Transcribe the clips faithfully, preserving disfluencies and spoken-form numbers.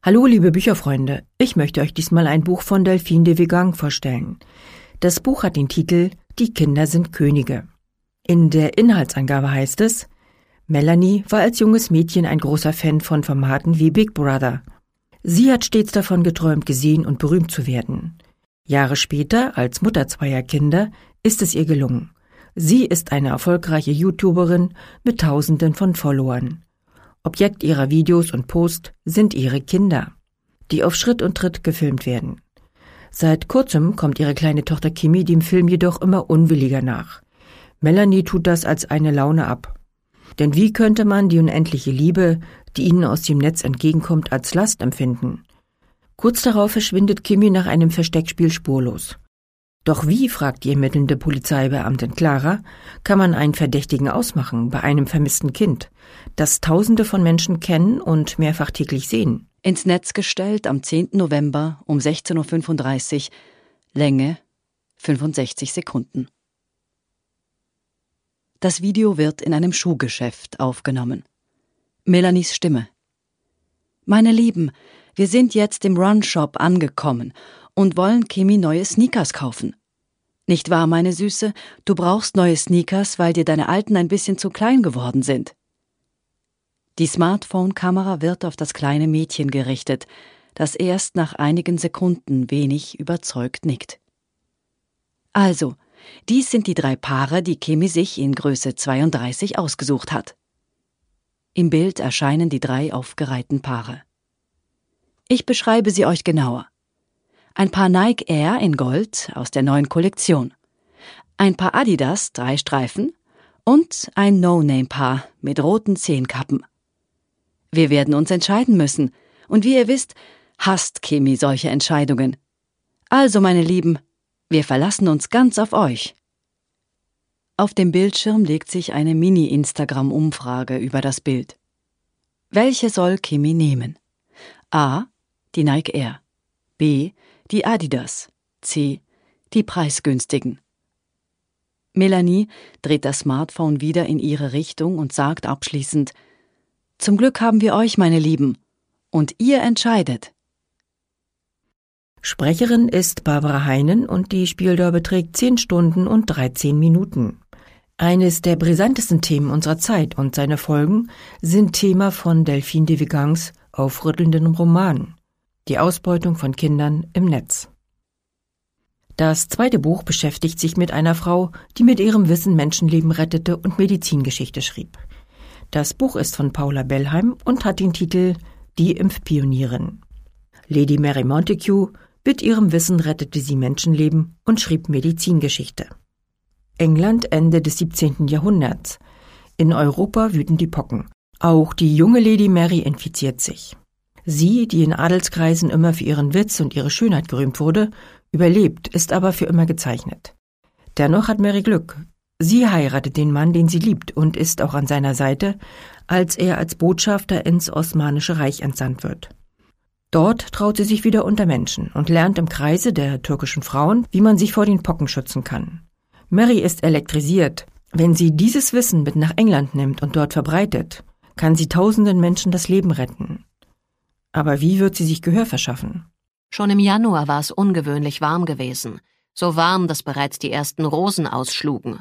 Hallo liebe Bücherfreunde, ich möchte euch diesmal ein Buch von Delphine de Vigan vorstellen. Das Buch hat den Titel »Die Kinder sind Könige«. In der Inhaltsangabe heißt es: Melanie war als junges Mädchen ein großer Fan von Formaten wie Big Brother. Sie hat stets davon geträumt, gesehen und berühmt zu werden. Jahre später, als Mutter zweier Kinder, ist es ihr gelungen. Sie ist eine erfolgreiche YouTuberin mit Tausenden von Followern. Objekt ihrer Videos und Posts sind ihre Kinder, die auf Schritt und Tritt gefilmt werden. Seit kurzem kommt ihre kleine Tochter Kimi dem Film jedoch immer unwilliger nach. Melanie tut das als eine Laune ab. Denn wie könnte man die unendliche Liebe, die ihnen aus dem Netz entgegenkommt, als Last empfinden? Kurz darauf verschwindet Kimi nach einem Versteckspiel spurlos. Doch wie, fragt die ermittelnde Polizeibeamtin Clara, kann man einen Verdächtigen ausmachen bei einem vermissten Kind, das Tausende von Menschen kennen und mehrfach täglich sehen? Ins Netz gestellt am zehnten November um sechzehn Uhr fünfunddreißig, Länge fünfundsechzig Sekunden. Das Video wird in einem Schuhgeschäft aufgenommen. Melanies Stimme: Meine Lieben, wir sind jetzt im Run-Shop angekommen und wollen Kimi neue Sneakers kaufen. Nicht wahr, meine Süße? Du brauchst neue Sneakers, weil dir deine alten ein bisschen zu klein geworden sind. Die Smartphone-Kamera wird auf das kleine Mädchen gerichtet, das erst nach einigen Sekunden wenig überzeugt nickt. Also, dies sind die drei Paare, die Kimi sich in Größe zweiunddreißig ausgesucht hat. Im Bild erscheinen die drei aufgereihten Paare. Ich beschreibe sie euch genauer. Ein Paar Nike Air in Gold aus der neuen Kollektion. Ein Paar Adidas, drei Streifen. Und ein No-Name-Paar mit roten Zehenkappen. Wir werden uns entscheiden müssen. Und wie ihr wisst, hasst Kimi solche Entscheidungen. Also, meine Lieben, wir verlassen uns ganz auf euch. Auf dem Bildschirm legt sich eine Mini-Instagram-Umfrage über das Bild. Welche soll Kimi nehmen? A. Die Nike Air. B. Die Adidas. C. Die preisgünstigen. Melanie dreht das Smartphone wieder in ihre Richtung und sagt abschließend: Zum Glück haben wir euch, meine Lieben. Und ihr entscheidet. Sprecherin ist Barbara Heinen und die Spieldauer beträgt zehn Stunden und dreizehn Minuten. Eines der brisantesten Themen unserer Zeit und seine Folgen sind Thema von Delphine de Vigans aufrüttelnden Roman: Die Ausbeutung von Kindern im Netz. Das zweite Buch beschäftigt sich mit einer Frau, die mit ihrem Wissen Menschenleben rettete und Medizingeschichte schrieb. Das Buch ist von Paula Bellheim und hat den Titel »Die Impfpionierin«. Lady Mary Montagu: Mit ihrem Wissen rettete sie Menschenleben und schrieb Medizingeschichte. England, Ende des siebzehnten Jahrhunderts. In Europa wüten die Pocken. Auch die junge Lady Mary infiziert sich. Sie, die in Adelskreisen immer für ihren Witz und ihre Schönheit gerühmt wurde, überlebt, ist aber für immer gezeichnet. Dennoch hat Mary Glück. Sie heiratet den Mann, den sie liebt, und ist auch an seiner Seite, als er als Botschafter ins Osmanische Reich entsandt wird. Dort traut sie sich wieder unter Menschen und lernt im Kreise der türkischen Frauen, wie man sich vor den Pocken schützen kann. Mary ist elektrisiert. Wenn sie dieses Wissen mit nach England nimmt und dort verbreitet, kann sie tausenden Menschen das Leben retten. Aber wie wird sie sich Gehör verschaffen? Schon im Januar war es ungewöhnlich warm gewesen. So warm, dass bereits die ersten Rosen ausschlugen.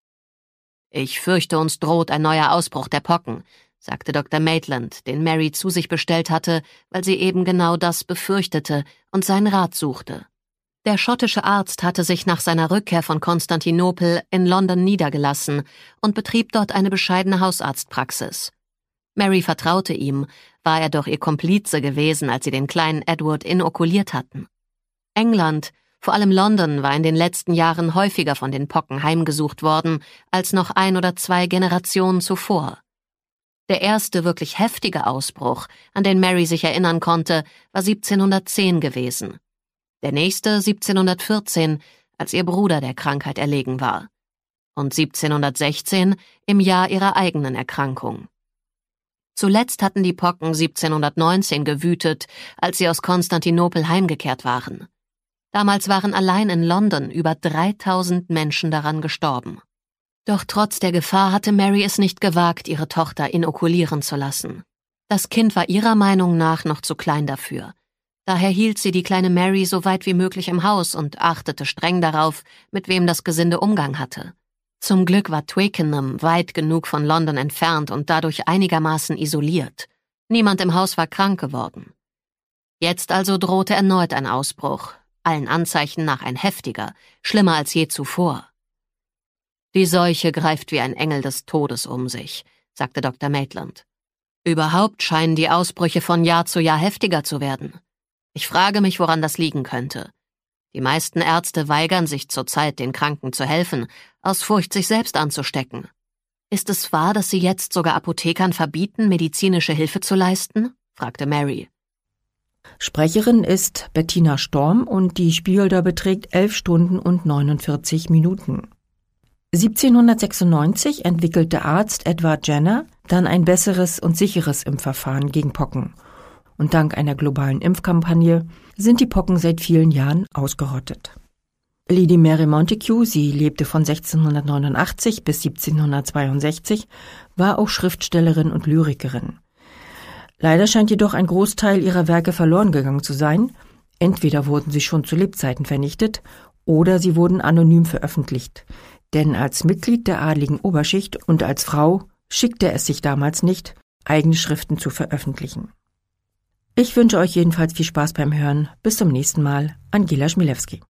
»Ich fürchte, uns droht ein neuer Ausbruch der Pocken«, sagte Doktor Maitland, den Mary zu sich bestellt hatte, weil sie eben genau das befürchtete und seinen Rat suchte. Der schottische Arzt hatte sich nach seiner Rückkehr von Konstantinopel in London niedergelassen und betrieb dort eine bescheidene Hausarztpraxis. Mary vertraute ihm, war er doch ihr Komplize gewesen, als sie den kleinen Edward inokuliert hatten. England, vor allem London, war in den letzten Jahren häufiger von den Pocken heimgesucht worden, als noch ein oder zwei Generationen zuvor. Der erste wirklich heftige Ausbruch, an den Mary sich erinnern konnte, war siebzehnhundertzehn gewesen. Der nächste siebzehnhundertvierzehn, als ihr Bruder der Krankheit erlegen war. Und siebzehnhundertsechzehn im Jahr ihrer eigenen Erkrankung. Zuletzt hatten die Pocken siebzehnhundertneunzehn gewütet, als sie aus Konstantinopel heimgekehrt waren. Damals waren allein in London über dreitausend Menschen daran gestorben. Doch trotz der Gefahr hatte Mary es nicht gewagt, ihre Tochter inokulieren zu lassen. Das Kind war ihrer Meinung nach noch zu klein dafür. Daher hielt sie die kleine Mary so weit wie möglich im Haus und achtete streng darauf, mit wem das Gesinde Umgang hatte. Zum Glück war Twickenham weit genug von London entfernt und dadurch einigermaßen isoliert. Niemand im Haus war krank geworden. Jetzt also drohte erneut ein Ausbruch, allen Anzeichen nach ein heftiger, schlimmer als je zuvor. Die Seuche greift wie ein Engel des Todes um sich, sagte Doktor Maitland. Überhaupt scheinen die Ausbrüche von Jahr zu Jahr heftiger zu werden. Ich frage mich, woran das liegen könnte. Die meisten Ärzte weigern sich zurzeit, den Kranken zu helfen, aus Furcht, sich selbst anzustecken. Ist es wahr, dass Sie jetzt sogar Apothekern verbieten, medizinische Hilfe zu leisten? Fragte Mary. Sprecherin ist Bettina Storm und die Spieldauer beträgt elf Stunden und neunundvierzig Minuten. siebzehnhundertsechsundneunzig entwickelte Arzt Edward Jenner dann ein besseres und sicheres Impfverfahren gegen Pocken. Und dank einer globalen Impfkampagne sind die Pocken seit vielen Jahren ausgerottet. Lady Mary Montagu, sie lebte von sechzehnhundertneunundachtzig bis siebzehnhundertzweiundsechzig, war auch Schriftstellerin und Lyrikerin. Leider scheint jedoch ein Großteil ihrer Werke verloren gegangen zu sein. Entweder wurden sie schon zu Lebzeiten vernichtet oder sie wurden anonym veröffentlicht. Denn als Mitglied der adligen Oberschicht und als Frau schickte es sich damals nicht, eigene Schriften zu veröffentlichen. Ich wünsche euch jedenfalls viel Spaß beim Hören. Bis zum nächsten Mal. Angela Schmilewski.